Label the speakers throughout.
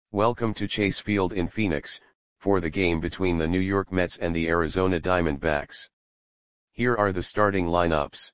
Speaker 1: Welcome to Chase Field in Phoenix, for the game between the New York Mets and the Arizona Diamondbacks. Here are the starting lineups.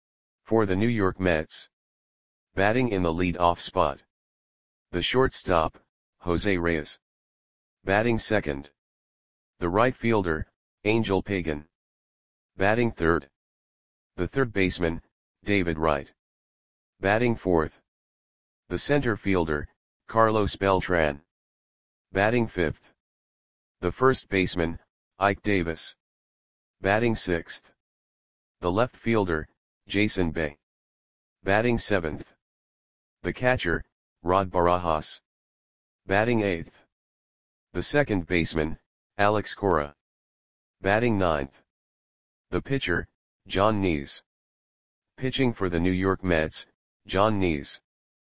Speaker 1: For the New York Mets. Batting in the lead-off spot. The shortstop, Jose Reyes. Batting second. The right fielder, Angel Pagan. Batting third. The third baseman, David Wright. Batting fourth. The center fielder, Carlos Beltran. Batting fifth. The first baseman, Ike Davis. Batting sixth. The left fielder, Jason Bay. Batting seventh. The catcher, Rod Barajas. Batting eighth. The second baseman, Alex Cora. Batting ninth. The pitcher, Jon Niese. Pitching for the New York Mets, Jon Niese.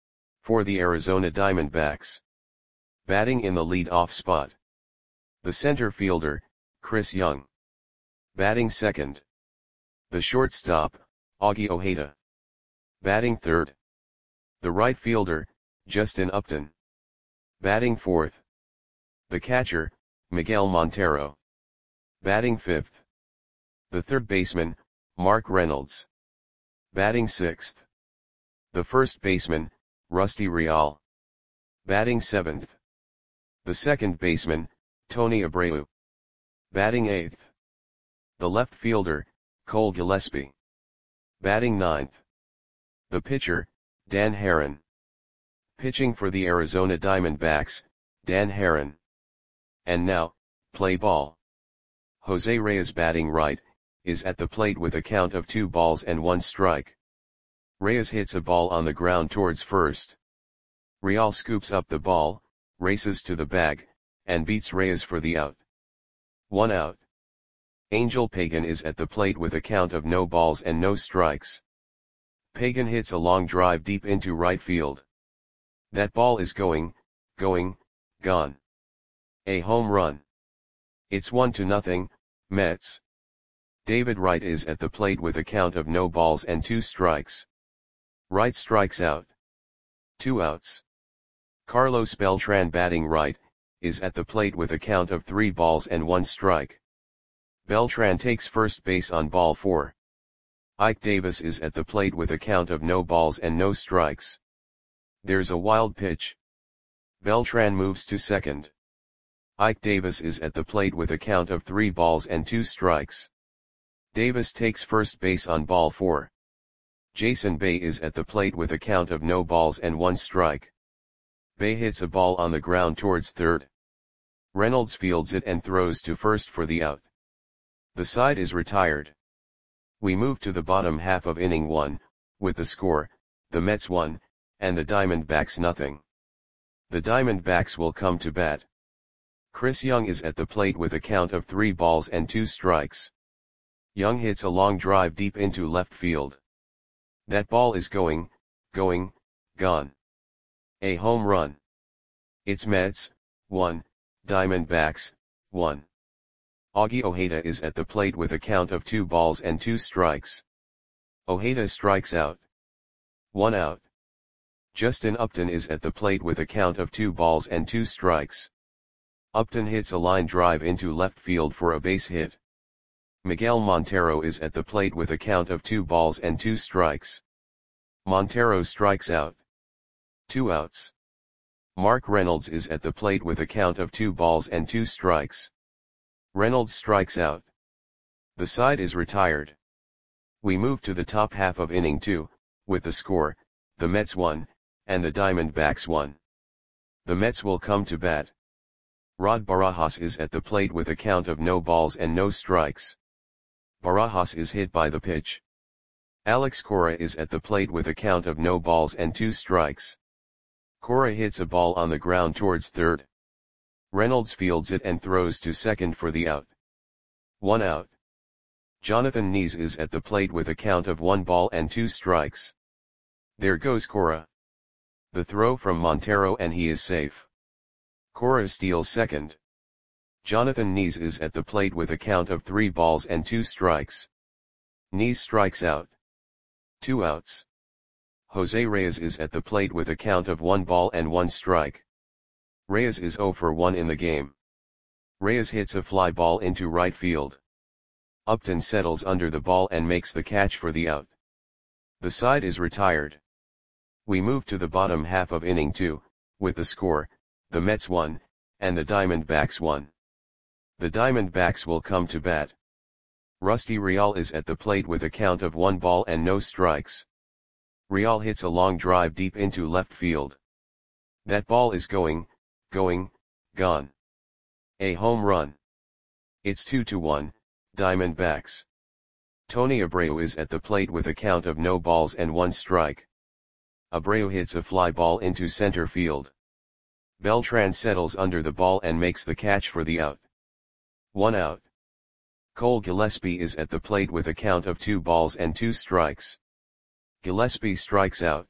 Speaker 1: For the Arizona Diamondbacks. Batting in the lead-off spot. The center fielder, Chris Young. Batting second. The shortstop, Augie Ojeda. Batting third. The right fielder, Justin Upton. Batting fourth. The catcher, Miguel Montero. Batting fifth. The third baseman, Mark Reynolds. Batting sixth. The first baseman, Rusty Real. Batting seventh. The second baseman, Tony Abreu. Batting eighth. The left fielder, Cole Gillespie. Batting ninth. The pitcher, Dan Haren. Pitching for the Arizona Diamondbacks, Dan Haren. And now, play ball. Jose Reyes batting right, is at the plate with a count of 2-1 strike. Reyes hits a ball on the ground towards first. Real scoops up the ball, races to the bag, and beats Reyes for the out. 1 out. Angel Pagan is at the plate with a count of 0 strikes. Pagan hits a long drive deep into right field. That ball is going, gone. A home run. It's 1-0, Mets. David Wright is at the plate with a count of 2 strikes. Wright strikes out. 2 outs. Carlos Beltran batting right, is at the plate with a count of 3-1 strike. Beltran takes first base on ball 4. Ike Davis is at the plate with a count of 0 strikes. There's a wild pitch. Beltran moves to second. Ike Davis is at the plate with a count of 3-2 strikes. Davis takes first base on ball 4. Jason Bay is at the plate with a count of 0-1 strike. Bay hits a ball on the ground towards third. Reynolds fields it and throws to first for the out. The side is retired. We move to the bottom half of inning 1, with the score, the Mets 1, and the Diamondbacks 0. The Diamondbacks will come to bat. Chris Young is at the plate with a count of 3-2 strikes. Young hits a long drive deep into left field. That ball is going, gone. A home run. It's Mets, 1, Diamondbacks, 1. Augie Ojeda is at the plate with a count of 2 strikes. Ojeda strikes out. 1 out. Justin Upton is at the plate with a count of 2 strikes. Upton hits a line drive into left field for a base hit. Miguel Montero is at the plate with a count of 2 strikes. Montero strikes out. 2 outs. Mark Reynolds is at the plate with a count of 2 strikes. Reynolds strikes out. The side is retired. We move to the top half of inning 2, with the score, the Mets 1, and the Diamondbacks 1. The Mets will come to bat. Rod Barajas is at the plate with a count of 0 strikes. Barajas is hit by the pitch. Alex Cora is at the plate with a count of 2 strikes. Cora hits a ball on the ground towards third. Reynolds fields it and throws to second for the out. 1 out. Jonathan Niese is at the plate with a count of 1-2 strikes. There goes Cora. The throw from Montero and he is safe. Cora steals second. Jonathan Niese is at the plate with a count of 3-2 strikes. Niese strikes out. 2 outs. Jose Reyes is at the plate with a count of 1-1 strike. Reyes is 0 for 1 in the game. Reyes hits a fly ball into right field. Upton settles under the ball and makes the catch for the out. The side is retired. We move to the bottom half of inning 2, with the score, the Mets 1, and the Diamondbacks 1. The Diamondbacks will come to bat. Rusty Real is at the plate with a count of 1 ball and no strikes. Real hits a long drive deep into left field. That ball is going, gone. A home run. It's 2-1, Diamondbacks. Tony Abreu is at the plate with a count of no balls and 1 strike. Abreu hits a fly ball into center field. Beltran settles under the ball and makes the catch for the out. 1 out. Cole Gillespie is at the plate with a count of 2 balls and 2 strikes. Gillespie strikes out.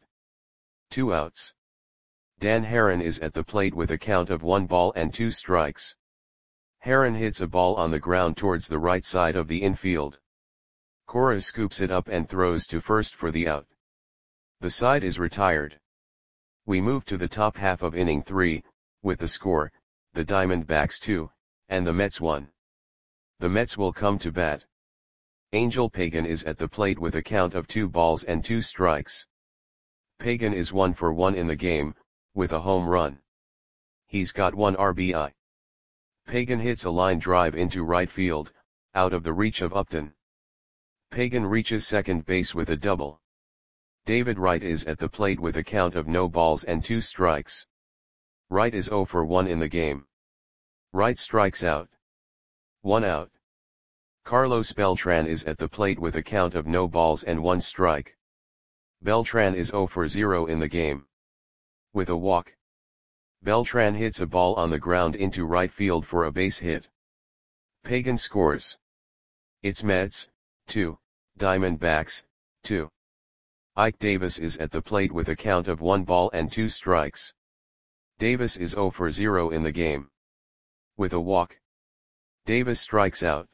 Speaker 1: 2 outs. Dan Haren is at the plate with a count of 1 ball and 2 strikes. Haren hits a ball on the ground towards the right side of the infield. Cora scoops it up and throws to first for the out. The side is retired. We move to the top half of inning 3, with the score, the Diamondbacks 2, and the Mets 1. The Mets will come to bat. Angel Pagan is at the plate with a count of 2 balls and 2 strikes. Pagan is 1 for 1 in the game, with a home run. He's got 1 RBI. Pagan hits a line drive into right field, out of the reach of Upton. Pagan reaches second base with a double. David Wright is at the plate with a count of no balls and 2 strikes. Wright is 0 for 1 in the game. Wright strikes out. 1 out. Carlos Beltran is at the plate with a count of no balls and 1 strike. Beltran is 0 for 0 in the game. With a walk. Beltran hits a ball on the ground into right field for a base hit. Pagan scores. It's Mets, 2, Diamondbacks, 2. Ike Davis is at the plate with a count of 1 ball and 2 strikes. Davis is 0 for 0 in the game. With a walk. Davis strikes out.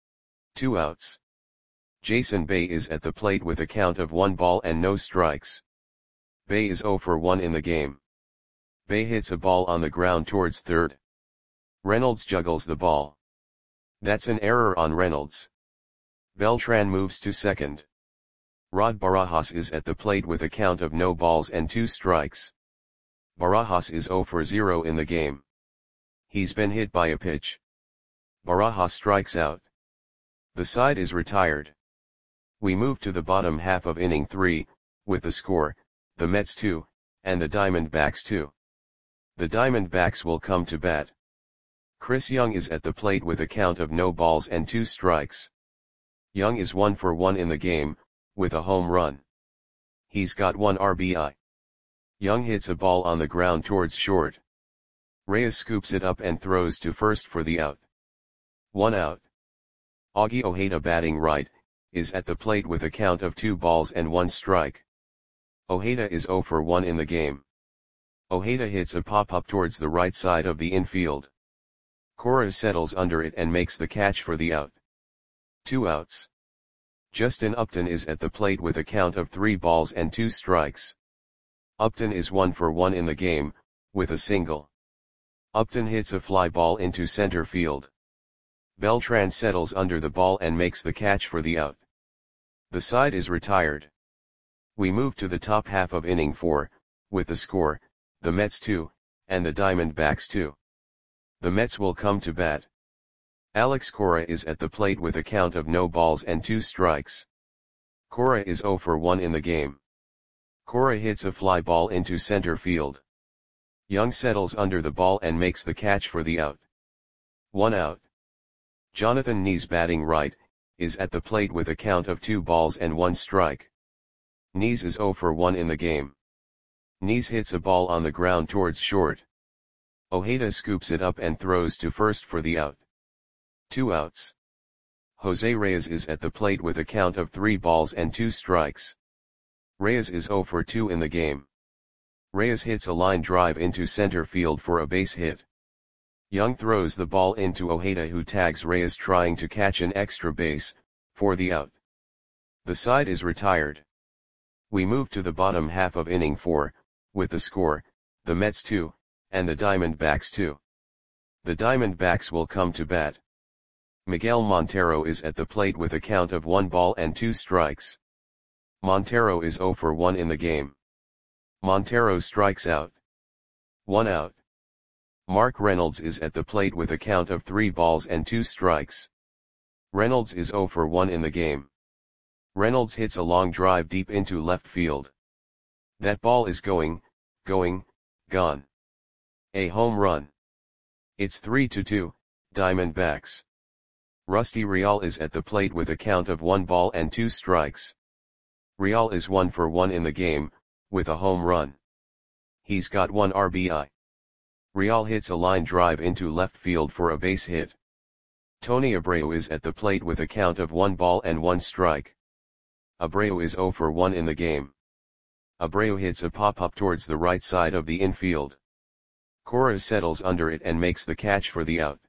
Speaker 1: 2 outs. Jason Bay is at the plate with a count of 1 ball and no strikes. Bay is 0 for 1 in the game. Bay hits a ball on the ground towards third. Reynolds juggles the ball. That's an error on Reynolds. Beltran moves to second. Rod Barajas is at the plate with a count of no balls and 2 strikes. Barajas is 0 for 0 in the game. He's been hit by a pitch. Barajas strikes out. The side is retired. We move to the bottom half of inning 3, with the score, the Mets 2, and the Diamondbacks 2. The Diamondbacks will come to bat. Chris Young is at the plate with a count of no balls and 2 strikes. Young is 1 for 1 in the game, with a home run. He's got 1 RBI. Young hits a ball on the ground towards short. Reyes scoops it up and throws to first for the out. 1 out. Augie Ojeda batting right, is at the plate with a count of 2 balls and 1 strike. Ojeda is 0 for 1 in the game. Ojeda hits a pop-up towards the right side of the infield. Cora settles under it and makes the catch for the out. 2 outs. Justin Upton is at the plate with a count of 3 balls and 2 strikes. Upton is 1 for 1 in the game, with a single. Upton hits a fly ball into center field. Beltran settles under the ball and makes the catch for the out. The side is retired. We move to the top half of inning 4, with the score, the Mets 2, and the Diamondbacks 2. The Mets will come to bat. Alex Cora is at the plate with a count of no balls and 2 strikes. Cora is 0 for 1 in the game. Cora hits a fly ball into center field. Young settles under the ball and makes the catch for the out. 1 out. Jonathan Nees batting right, is at the plate with a count of 2 balls and 1 strike. Nees is 0 for 1 in the game. Nees hits a ball on the ground towards short. Ojeda scoops it up and throws to first for the out. 2 outs. Jose Reyes is at the plate with a count of 3 balls and 2 strikes. Reyes is 0 for 2 in the game. Reyes hits a line drive into center field for a base hit. Young throws the ball into Ojeda, who tags Reyes trying to catch an extra base, for the out. The side is retired. We move to the bottom half of inning 4, with the score, the Mets 2, and the Diamondbacks 2. The Diamondbacks will come to bat. Miguel Montero is at the plate with a count of 1 ball and 2 strikes. Montero is 0 for 1 in the game. Montero strikes out. 1 out. Mark Reynolds is at the plate with a count of 3 balls and 2 strikes. Reynolds is 0 for 1 in the game. Reynolds hits a long drive deep into left field. That ball is going, gone. A home run. It's 3-2, Diamondbacks. Rusty Real is at the plate with a count of 1 ball and 2 strikes. Real is 1 for 1 in the game, with a home run. He's got 1 RBI. Real hits a line drive into left field for a base hit. Tony Abreu is at the plate with a count of 1 ball and 1 strike. Abreu is 0 for 1 in the game. Abreu hits a pop-up towards the right side of the infield. Cora settles under it and makes the catch for the out.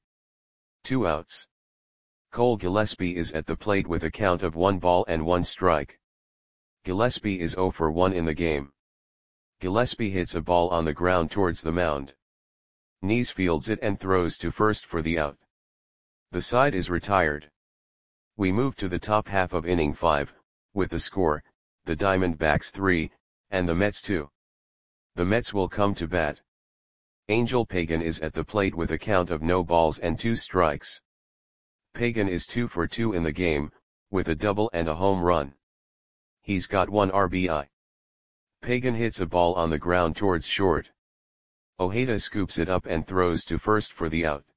Speaker 1: 2 outs. Cole Gillespie is at the plate with a count of 1 ball and 1 strike. Gillespie is 0 for 1 in the game. Gillespie hits a ball on the ground towards the mound. Nees fields it and throws to first for the out. The side is retired. We move to the top half of inning 5, with the score, the Diamondbacks 3, and the Mets 2. The Mets will come to bat. Angel Pagan is at the plate with a count of no balls and 2 strikes. Pagan is 2 for 2 in the game, with a double and a home run. He's got 1 RBI. Pagan hits a ball on the ground towards short. Ojeda scoops it up and throws to first for the out.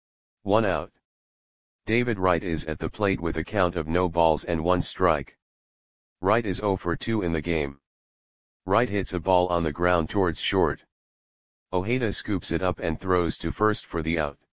Speaker 1: 1 out. David Wright is at the plate with a count of no balls and 1 strike. Wright is 0 for 2 in the game. Wright hits a ball on the ground towards short. Ojeda scoops it up and throws to first for the out.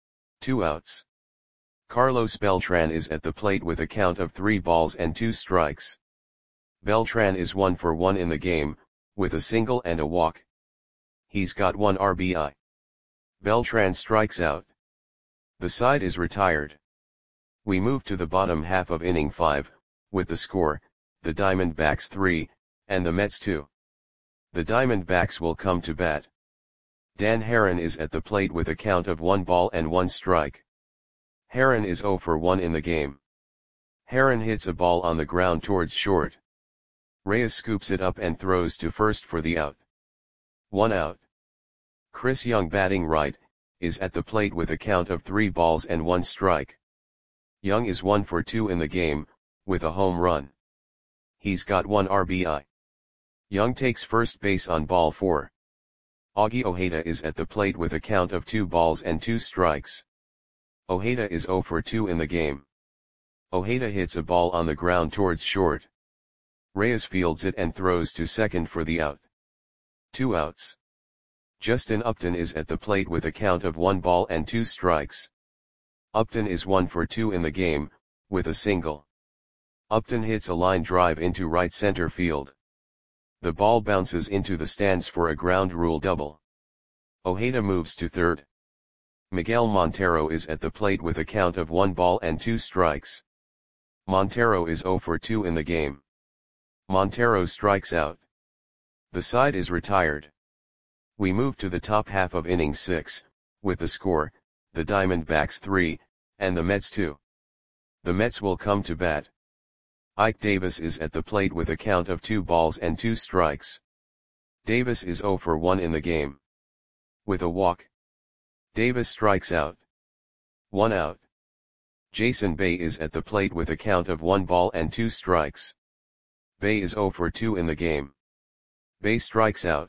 Speaker 1: 2 outs. Carlos Beltran is at the plate with a count of 3 balls and 2 strikes. Beltran is 1 for 1 in the game, with a single and a walk. He's got 1 RBI. Beltran strikes out. The side is retired. We move to the bottom half of inning 5, with the score, the Diamondbacks 3, and the Mets 2. The Diamondbacks will come to bat. Dan Haren is at the plate with a count of 1 ball and 1 strike. Haren is 0 for 1 in the game. Haren hits a ball on the ground towards short. Reyes scoops it up and throws to first for the out. 1 out. Chris Young batting right, is at the plate with a count of 3 balls and 1 strike. Young is 1 for 2 in the game, with a home run. He's got 1 RBI. Young takes first base on ball 4. Augie Ojeda is at the plate with a count of 2 balls and 2 strikes. Ojeda is 0 for 2 in the game. Ojeda hits a ball on the ground towards short. Reyes fields it and throws to second for the out. 2 outs. Justin Upton is at the plate with a count of 1 ball and 2 strikes. Upton is 1 for 2 in the game, with a single. Upton hits a line drive into right center field. The ball bounces into the stands for a ground rule double. Ojeda moves to third. Miguel Montero is at the plate with a count of 1 ball and 2 strikes. Montero is 0 for 2 in the game. Montero strikes out. The side is retired. We move to the top half of inning 6, with the score, the Diamondbacks 3, and the Mets 2. The Mets will come to bat. Ike Davis is at the plate with a count of 2 balls and 2 strikes. Davis is 0 for 1 in the game. With a walk. Davis strikes out. 1 out. Jason Bay is at the plate with a count of 1 ball and 2 strikes. Bay is 0 for 2 in the game. Bay strikes out.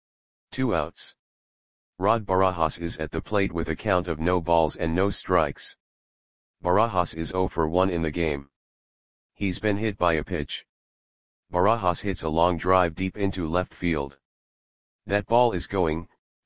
Speaker 1: 2 outs. Rod Barajas is at the plate with a count of no balls and no strikes. Barajas is 0 for 1 in the game. He's been hit by a pitch. Barajas hits a long drive deep into left field. That ball is going,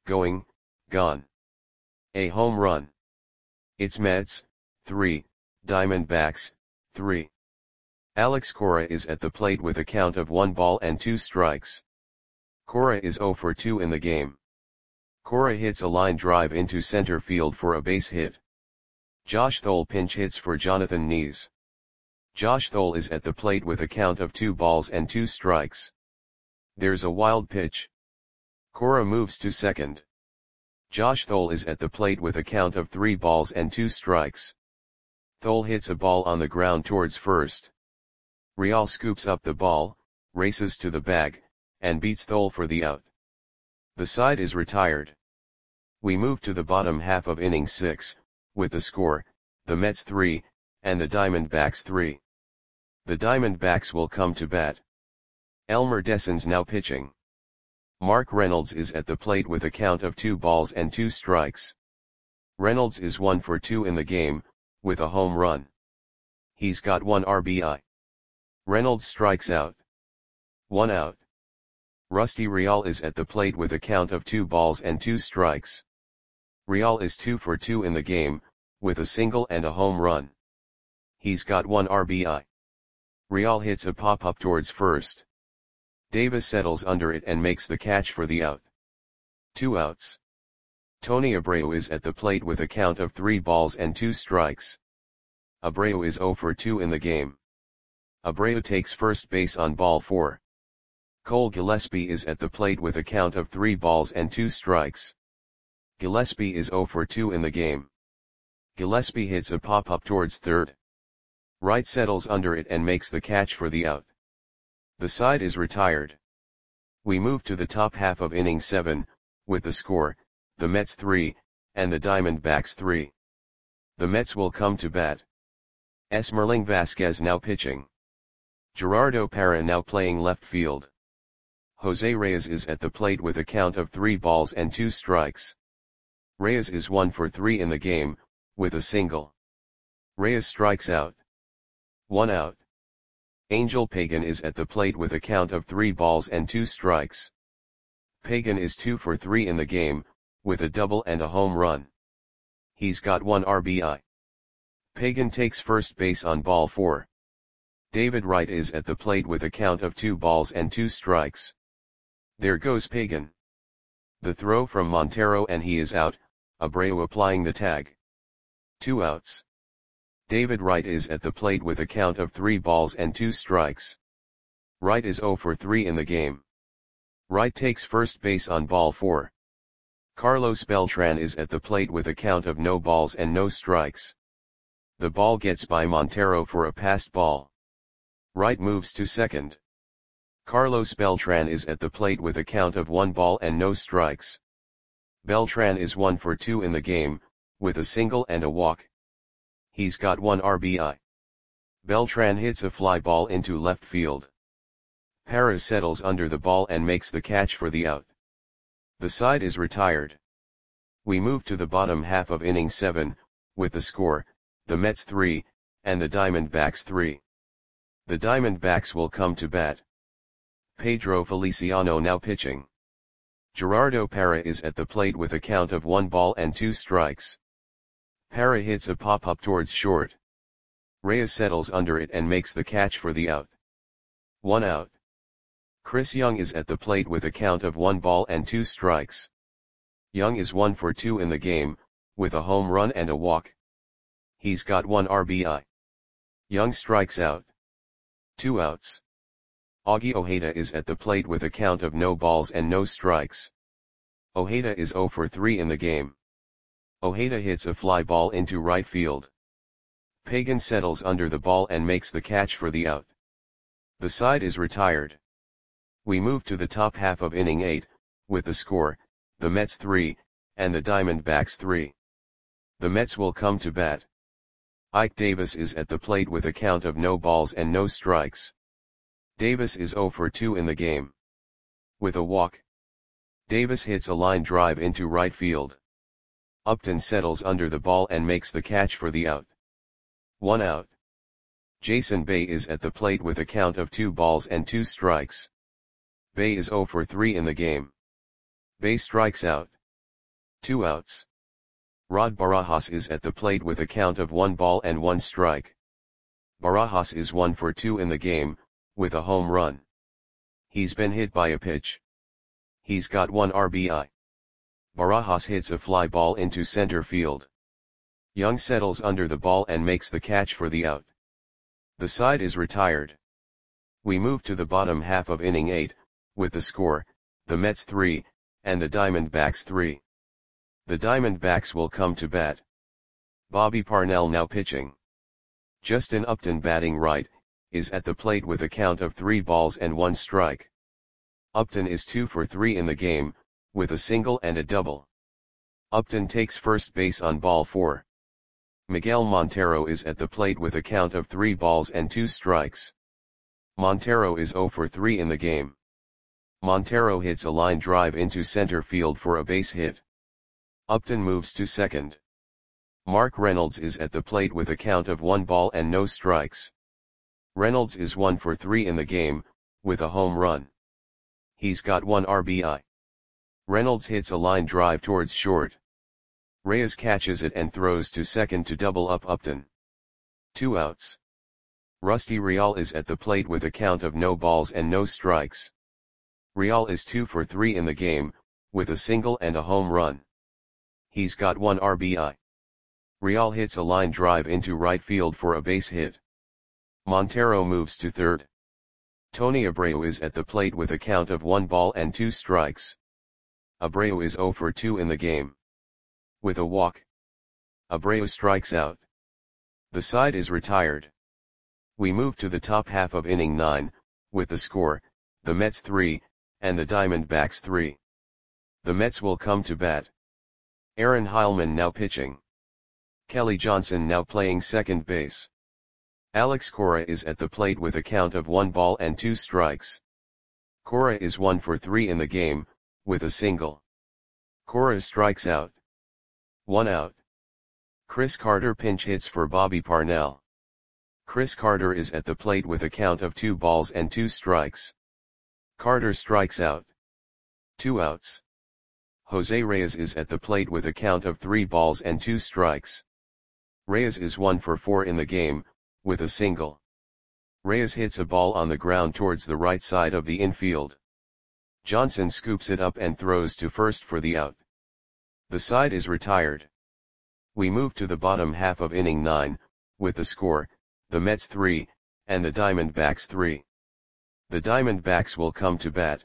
Speaker 1: gone. A home run. It's Mets, 3, Diamondbacks, 3. Alex Cora is at the plate with a count of 1 ball and 2 strikes. Cora is 0 for 2 in the game. Cora hits a line drive into center field for a base hit. Josh Thole pinch hits for Jonathan Nees. Josh Thole is at the plate with a count of 2 balls and 2 strikes. There's a wild pitch. Cora moves to second. Josh Thole is at the plate with a count of 3 balls and 2 strikes. Thole hits a ball on the ground towards first. Real scoops up the ball, races to the bag, and beats Thole for the out. The side is retired. We move to the bottom half of inning 6, with the score, the Mets 3, and the Diamondbacks 3. The Diamondbacks will come to bat. Elmer Dessens now pitching. Mark Reynolds is at the plate with a count of 2 balls and 2 strikes. Reynolds is 1 for 2 in the game, with a home run. He's got 1 RBI. Reynolds strikes out. 1 out. Rusty Real is at the plate with a count of 2 balls and 2 strikes. Real is 2 for 2 in the game, with a single and a home run. He's got 1 RBI. Real hits a pop-up towards first. Davis settles under it and makes the catch for the out. 2 outs. Tony Abreu is at the plate with a count of 3 balls and 2 strikes. Abreu is 0 for 2 in the game. Abreu takes first base on ball 4. Cole Gillespie is at the plate with a count of 3 balls and 2 strikes. Gillespie is 0 for 2 in the game. Gillespie hits a pop-up towards third. Wright settles under it and makes the catch for the out. The side is retired. We move to the top half of inning 7, with the score, the Mets 3, and the Diamondbacks 3. The Mets will come to bat. Esmerling Vasquez now pitching. Gerardo Parra now playing left field. Jose Reyes is at the plate with a count of 3 balls and 2 strikes. Reyes is 1 for 3 in the game, with a single. Reyes strikes out. 1 out. Angel Pagan is at the plate with a count of 3 balls and 2 strikes. Pagan is 2 for 3 in the game, with a double and a home run. He's got 1 RBI. Pagan takes first base on ball 4. David Wright is at the plate with a count of 2 balls and 2 strikes. There goes Pagan. The throw from Montero and he is out, Abreu applying the tag. 2 outs. David Wright is at the plate with a count of 3 balls and 2 strikes. Wright is 0 for 3 in the game. Wright takes first base on ball 4. Carlos Beltran is at the plate with a count of no balls and no strikes. The ball gets by Montero for a passed ball. Wright moves to second. Carlos Beltran is at the plate with a count of 1 ball and no strikes. Beltran is 1 for 2 in the game, with a single and a walk. He's got 1 RBI. Beltran hits a fly ball into left field. Parra settles under the ball and makes the catch for the out. The side is retired. We move to the bottom half of inning 7, with the score, the Mets 3, and the Diamondbacks 3. The Diamondbacks will come to bat. Pedro Feliciano now pitching. Gerardo Parra is at the plate with a count of 1 ball and 2 strikes. Parra hits a pop-up towards short. Reyes settles under it and makes the catch for the out. 1 out. Chris Young is at the plate with a count of 1 ball and 2 strikes. Young is 1 for 2 in the game, with a home run and a walk. He's got 1 RBI. Young strikes out. 2 outs. Augie Ojeda is at the plate with a count of no balls and no strikes. Ojeda is 0 for 3 in the game. Ojeda hits a fly ball into right field. Pagan settles under the ball and makes the catch for the out. The side is retired. We move to the top half of inning 8, with the score, the Mets 3, and the Diamondbacks 3. The Mets will come to bat. Ike Davis is at the plate with a count of no balls and no strikes. Davis is 0 for 2 in the game. With a walk. Davis hits a line drive into right field. Upton settles under the ball and makes the catch for the out. 1 out. Jason Bay is at the plate with a count of 2 balls and 2 strikes. Bay is 0 for 3 in the game. Bay strikes out. 2 outs. Rod Barajas is at the plate with a count of 1 ball and 1 strike. Barajas is 1 for 2 in the game, with a home run. He's been hit by a pitch. He's got 1 RBI. Barajas hits a fly ball into center field. Young settles under the ball and makes the catch for the out. The side is retired. We move to the bottom half of inning 8, with the score, the Mets 3, and the Diamondbacks 3. The Diamondbacks will come to bat. Bobby Parnell now pitching. Justin Upton batting right, is at the plate with a count of 3 balls and 1 strike. Upton is 2 for 3 in the game, with a single and a double. Upton takes first base on ball 4. Miguel Montero is at the plate with a count of 3 balls and 2 strikes. Montero is 0 for 3 in the game. Montero hits a line drive into center field for a base hit. Upton moves to second. Mark Reynolds is at the plate with a count of 1 ball and no strikes. Reynolds is 1 for 3 in the game, with a home run. He's got 1 RBI. Reynolds hits a line drive towards short. Reyes catches it and throws to second to double up Upton. 2 outs. Rusty Real is at the plate with a count of no balls and no strikes. Real is 2 for 3 in the game, with a single and a home run. He's got 1 RBI. Real hits a line drive into right field for a base hit. Montero moves to third. Tony Abreu is at the plate with a count of 1 ball and 2 strikes. Abreu is 0 for 2 in the game. With a walk, Abreu strikes out. The side is retired. We move to the top half of inning 9, with the score, the Mets 3, and the Diamondbacks 3. The Mets will come to bat. Aaron Heilman now pitching. Kelly Johnson now playing second base. Alex Cora is at the plate with a count of 1 ball and 2 strikes. Cora is 1 for 3 in the game, with a single. Cora strikes out. 1 out. Chris Carter pinch hits for Bobby Parnell. Chris Carter is at the plate with a count of 2 balls and 2 strikes. Carter strikes out. 2 outs. Jose Reyes is at the plate with a count of 3 balls and 2 strikes. Reyes is 1 for 4 in the game, with a single. Reyes hits a ball on the ground towards the right side of the infield. Johnson scoops it up and throws to first for the out. The side is retired. We move to the bottom half of inning 9, with the score, the Mets 3, and the Diamondbacks 3. The Diamondbacks will come to bat.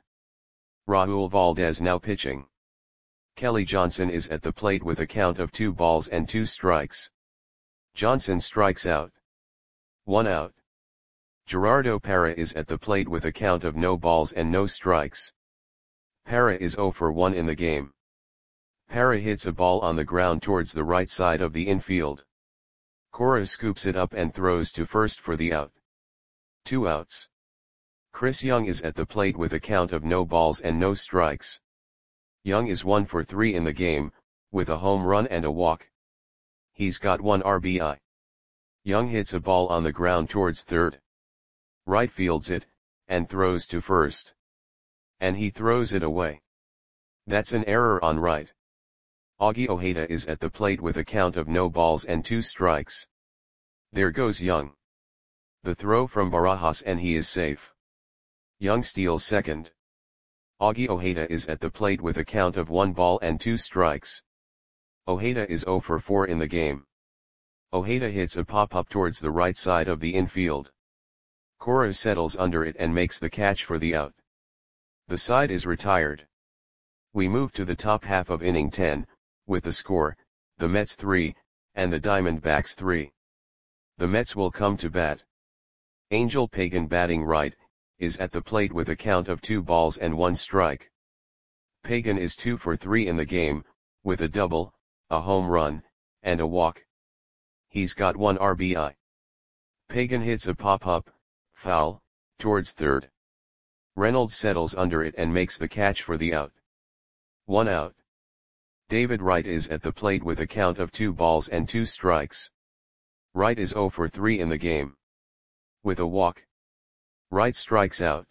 Speaker 1: Raul Valdez now pitching. Kelly Johnson is at the plate with a count of 2 balls and 2 strikes. Johnson strikes out. 1 out. Gerardo Parra is at the plate with a count of no balls and no strikes. Parra is 0 for 1 in the game. Parra hits a ball on the ground towards the right side of the infield. Cora scoops it up and throws to first for the out. 2 outs. Chris Young is at the plate with a count of no balls and no strikes. Young is 1 for 3 in the game, with a home run and a walk. He's got 1 RBI. Young hits a ball on the ground towards third. Right fields it, and throws to first. And he throws it away. That's an error on right. Augie Ojeda is at the plate with a count of no balls and 2 strikes. There goes Young. The throw from Barajas and he is safe. Young steals second. Augie Ojeda is at the plate with a count of 1 ball and 2 strikes. Ojeda is 0 for 4 in the game. Ojeda hits a pop-up towards the right side of the infield. Cora settles under it and makes the catch for the out. The side is retired. We move to the top half of inning 10, with the score, the Mets 3, and the Diamondbacks 3. The Mets will come to bat. Angel Pagan batting right, is at the plate with a count of 2 balls and 1 strike. Pagan is 2 for 3 in the game, with a double, a home run, and a walk. He's got 1 RBI. Pagan hits a pop-up, foul, towards third. Reynolds settles under it and makes the catch for the out. 1 out. David Wright is at the plate with a count of 2 balls and 2 strikes. Wright is 0 for 3 in the game. With a walk. Wright strikes out.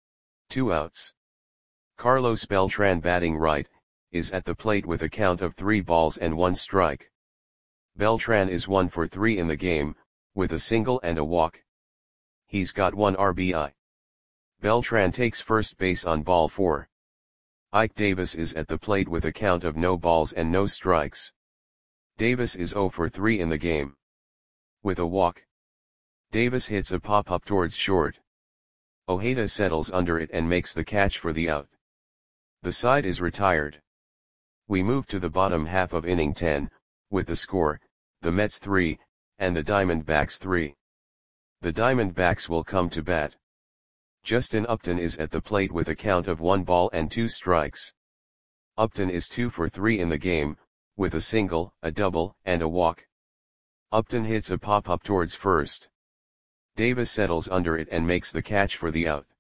Speaker 1: 2 outs. Carlos Beltran batting right, is at the plate with a count of 3 balls and 1 strike. Beltran is 1 for 3 in the game, with a single and a walk. He's got 1 RBI. Beltran takes first base on ball 4. Ike Davis is at the plate with a count of no balls and no strikes. Davis is 0 for 3 in the game. With a walk. Davis hits a pop-up towards short. Ojeda settles under it and makes the catch for the out. The side is retired. We move to the bottom half of inning 10, with the score, the Mets 3, and the Diamondbacks 3. The Diamondbacks will come to bat. Justin Upton is at the plate with a count of 1 ball and 2 strikes. Upton is 2 for 3 in the game, with a single, a double, and a walk. Upton hits a pop-up towards first. Davis settles under it and makes the catch for the out.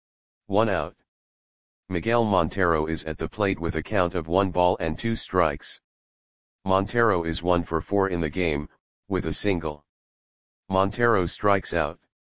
Speaker 1: 1 out. Miguel Montero is at the plate with a count of 1 ball and 2 strikes. Montero is 1 for 4 in the game, with a single. Montero strikes out.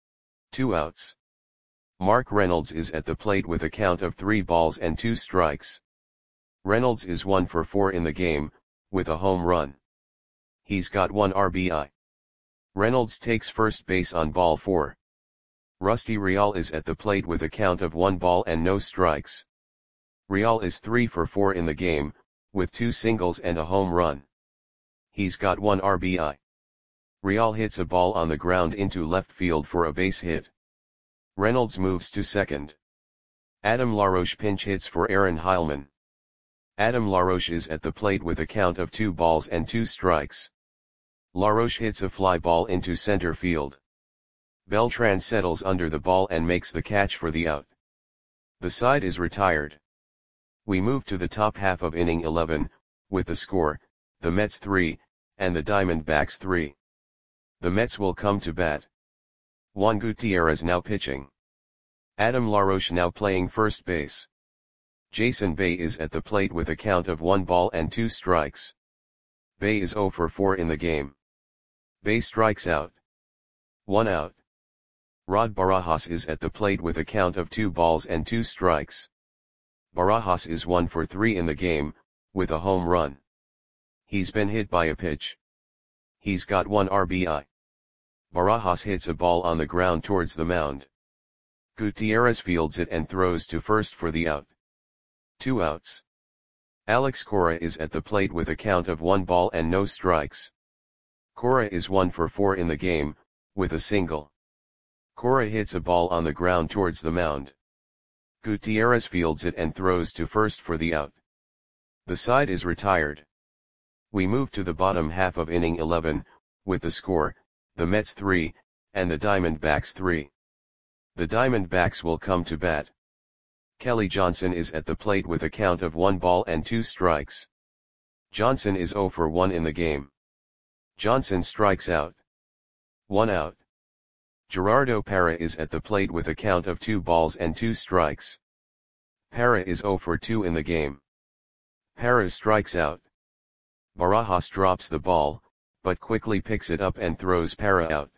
Speaker 1: 2 outs. Mark Reynolds is at the plate with a count of 3 balls and 2 strikes. Reynolds is 1 for 4 in the game, with a home run. He's got 1 RBI. Reynolds takes first base on ball 4. Rusty Real is at the plate with a count of 1 ball and no strikes. Real is 3 for 4 in the game, with 2 singles and a home run. He's got 1 RBI. Real hits a ball on the ground into left field for a base hit. Reynolds moves to second. Adam LaRoche pinch hits for Aaron Heilman. Adam LaRoche is at the plate with a count of 2 balls and 2 strikes. LaRoche hits a fly ball into center field. Beltran settles under the ball and makes the catch for the out. The side is retired. We move to the top half of inning 11, with the score, the Mets 3, and the Diamondbacks 3. The Mets will come to bat. Juan Gutierrez now pitching. Adam LaRoche now playing first base. Jason Bay is at the plate with a count of 1 ball and 2 strikes. Bay is 0 for 4 in the game. Bay strikes out. 1 out. Rod Barajas is at the plate with a count of 2 balls and 2 strikes. Barajas is 1 for 3 in the game, with a home run. He's been hit by a pitch. He's got 1 RBI. Barajas hits a ball on the ground towards the mound. Gutierrez fields it and throws to first for the out. 2 outs. Alex Cora is at the plate with a count of 1 ball and no strikes. Cora is 1 for 4 in the game, with a single. Cora hits a ball on the ground towards the mound. Gutierrez fields it and throws to first for the out. The side is retired. We move to the bottom half of inning 11, with the score, the Mets 3, and the Diamondbacks 3. The Diamondbacks will come to bat. Kelly Johnson is at the plate with a count of 1 ball and 2 strikes. Johnson is 0 for 1 in the game. Johnson strikes out. 1 out. Gerardo Parra is at the plate with a count of 2 balls and 2 strikes. Parra is 0 for 2 in the game. Parra strikes out. Barajas drops the ball, but quickly picks it up and throws Parra out.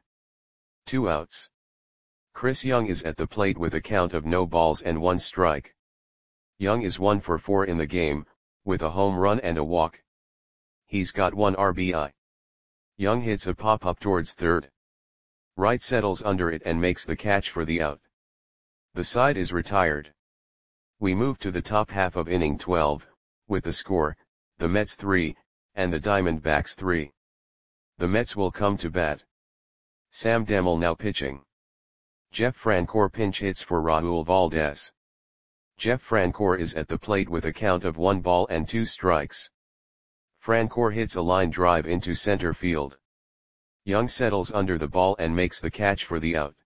Speaker 1: 2 outs. Chris Young is at the plate with a count of no balls and 1 strike. Young is 1 for 4 in the game, with a home run and a walk. He's got 1 RBI. Young hits a pop-up towards third. Wright settles under it and makes the catch for the out. The side is retired. We move to the top half of inning 12, with the score, the Mets 3, and the Diamondbacks 3. The Mets will come to bat. Sam Demel now pitching. Jeff Francoeur pinch hits for Raul Valdez. Jeff Francoeur is at the plate with a count of 1 ball and 2 strikes. Francoeur hits a line drive into center field. Young settles under the ball and makes the catch for the out.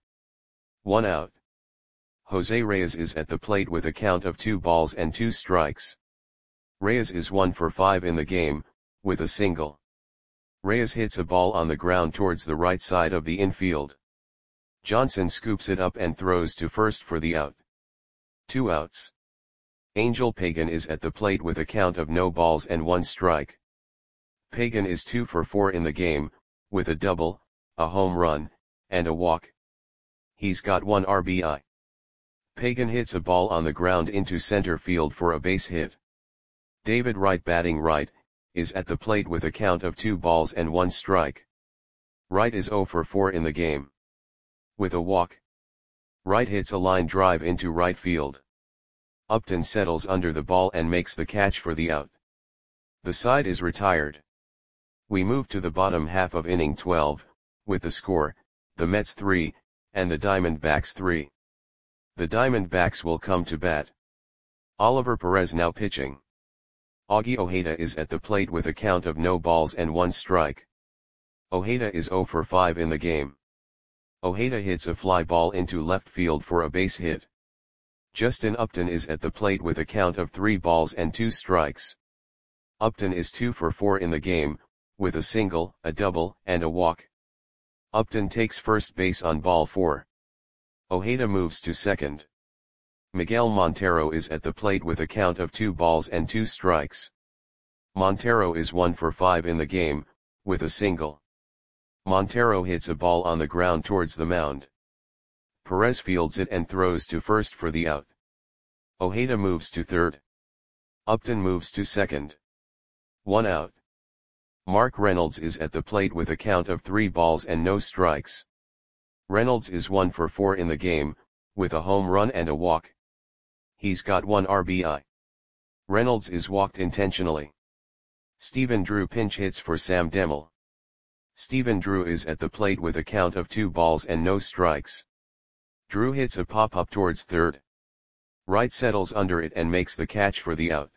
Speaker 1: 1 out. Jose Reyes is at the plate with a count of 2 balls and 2 strikes. Reyes is 1 for 5 in the game, with a single. Reyes hits a ball on the ground towards the right side of the infield. Johnson scoops it up and throws to first for the out. 2 outs. Angel Pagan is at the plate with a count of no balls and 1 strike. Pagan is 2 for 4 in the game, with a double, a home run, and a walk. He's got 1 RBI. Pagan hits a ball on the ground into center field for a base hit. David Wright batting right, is at the plate with a count of 2 balls and 1 strike. Wright is 0 for 4 in the game. With a walk. Wright hits a line drive into right field. Upton settles under the ball and makes the catch for the out. The side is retired. We move to the bottom half of inning 12, with the score, the Mets 3, and the Diamondbacks 3. The Diamondbacks will come to bat. Oliver Perez now pitching. Augie Ojeda is at the plate with a count of no balls and 1 strike. Ojeda is 0 for 5 in the game. Ojeda hits a fly ball into left field for a base hit. Justin Upton is at the plate with a count of 3 balls and 2 strikes. Upton is 2 for 4 in the game, with a single, a double, and a walk. Upton takes first base on ball 4. Ojeda moves to second. Miguel Montero is at the plate with a count of 2 balls and 2 strikes. Montero is 1 for 5 in the game, with a single. Montero hits a ball on the ground towards the mound. Perez fields it and throws to first for the out. Ojeda moves to third. Upton moves to second. 1 out. Mark Reynolds is at the plate with a count of 3 balls and no strikes. Reynolds is 1 for 4 in the game, with a home run and a walk. He's got 1 RBI. Reynolds is walked intentionally. Stephen Drew pinch hits for Sam Demel. Stephen Drew is at the plate with a count of 2 balls and no strikes. Drew hits a pop-up towards third. Wright settles under it and makes the catch for the out.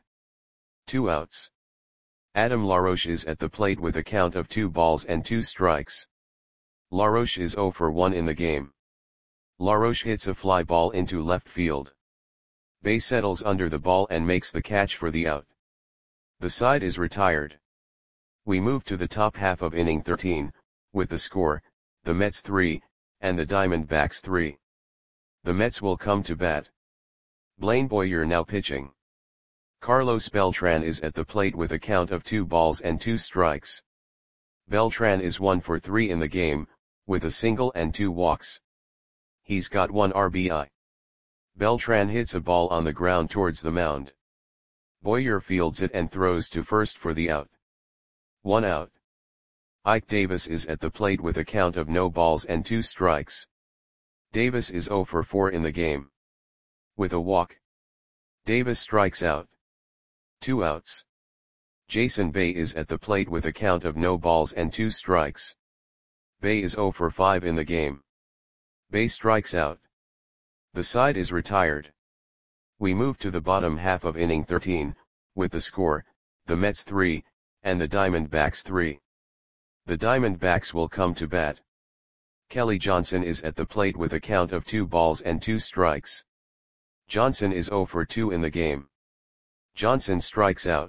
Speaker 1: 2 outs. Adam LaRoche is at the plate with a count of 2 balls and 2 strikes. LaRoche is 0 for 1 in the game. LaRoche hits a fly ball into left field. Bay settles under the ball and makes the catch for the out. The side is retired. We move to the top half of inning 13, with the score, the Mets 3, and the Diamondbacks 3. The Mets will come to bat. Blaine Boyer now pitching. Carlos Beltran is at the plate with a count of 2 balls and 2 strikes. Beltran is 1 for 3 in the game, with a single and 2 walks. He's got 1 RBI. Beltran hits a ball on the ground towards the mound. Boyer fields it and throws to first for the out. 1 out. Ike Davis is at the plate with a count of no balls and 2 strikes. Davis is 0 for 4 in the game. With a walk. Davis strikes out. 2 outs. Jason Bay is at the plate with a count of no balls and 2 strikes. Bay is 0 for 5 in the game. Bay strikes out. The side is retired. We move to the bottom half of inning 13, with the score, the Mets 3, and the Diamondbacks 3. The Diamondbacks will come to bat. Kelly Johnson is at the plate with a count of 2 balls and 2 strikes. Johnson is 0 for 2 in the game. Johnson strikes out.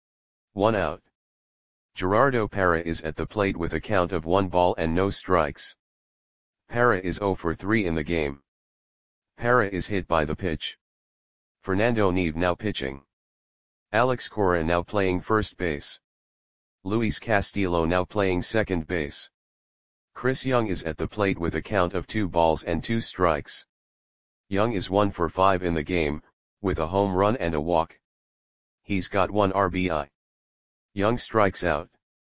Speaker 1: 1 out. Gerardo Parra is at the plate with a count of 1 ball and no strikes. Parra is 0 for 3 in the game. Parra is hit by the pitch. Fernando Neve now pitching. Alex Cora now playing first base. Luis Castillo now playing second base. Chris Young is at the plate with a count of 2 balls and 2 strikes. Young is 1 for 5 in the game, with a home run and a walk. He's got 1 RBI. Young strikes out.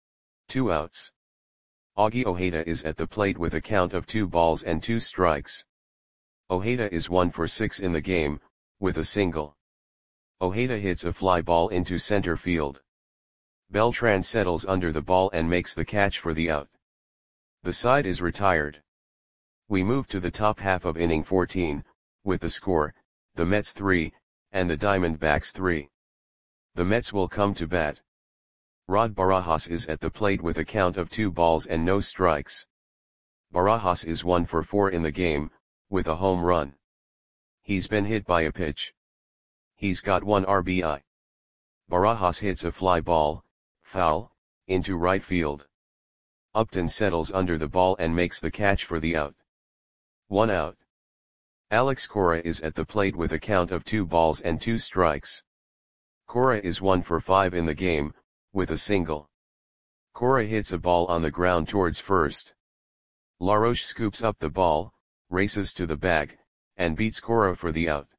Speaker 1: 2 outs. Augie Ojeda is at the plate with a count of 2 balls and 2 strikes. Ojeda is 1 for 6 in the game, with a single. Ojeda hits a fly ball into center field. Beltran settles under the ball and makes the catch for the out. The side is retired. We move to the top half of inning 14, with the score, the Mets 3, and the Diamondbacks 3. The Mets will come to bat. Rod Barajas is at the plate with a count of 2 balls and no strikes. Barajas is 1 for 4 in the game, with a home run. He's been hit by a pitch. He's got 1 RBI. Barajas hits a fly ball, foul, into right field. Upton settles under the ball and makes the catch for the out. 1 out. Alex Cora is at the plate with a count of 2 balls and 2 strikes. Cora is 1 for 5 in the game, with a single. Cora hits a ball on the ground towards first. LaRoche scoops up the ball, races to the bag, and beats Cora for the out.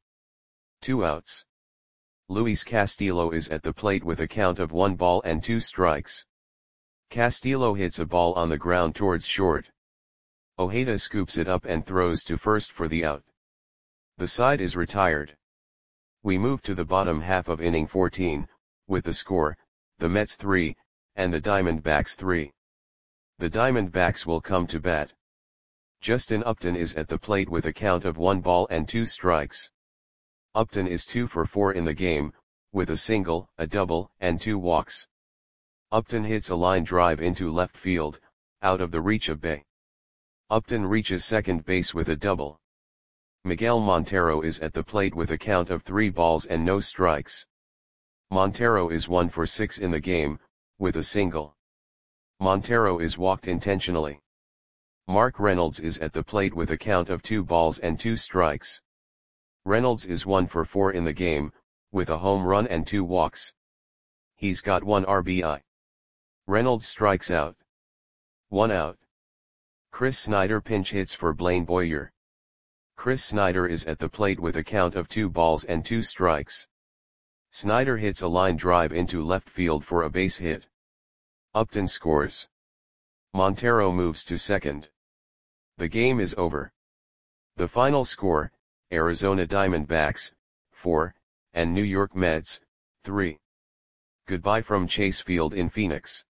Speaker 1: 2 outs. Luis Castillo is at the plate with a count of 1 ball and 2 strikes. Castillo hits a ball on the ground towards short. Ojeda scoops it up and throws to first for the out. The side is retired. We move to the bottom half of inning 14, with the score, the Mets 3, and the Diamondbacks 3. The Diamondbacks will come to bat. Justin Upton is at the plate with a count of 1 ball and 2 strikes. Upton is 2 for 4 in the game, with a single, a double, and 2 walks. Upton hits a line drive into left field, out of the reach of Bae. Upton reaches second base with a double. Miguel Montero is at the plate with a count of 3 balls and no strikes. Montero is 1 for 6 in the game, with a single. Montero is walked intentionally. Mark Reynolds is at the plate with a count of 2 balls and 2 strikes. Reynolds is 1 for 4 in the game, with a home run and 2 walks. He's got 1 RBI. Reynolds strikes out. 1 out. Chris Snyder pinch hits for Blaine Boyer. Chris Snyder is at the plate with a count of 2 balls and 2 strikes. Snyder hits a line drive into left field for a base hit. Upton scores. Montero moves to second. The game is over. The final score, Arizona Diamondbacks, 4, and New York Mets, 3. Goodbye from Chase Field in Phoenix.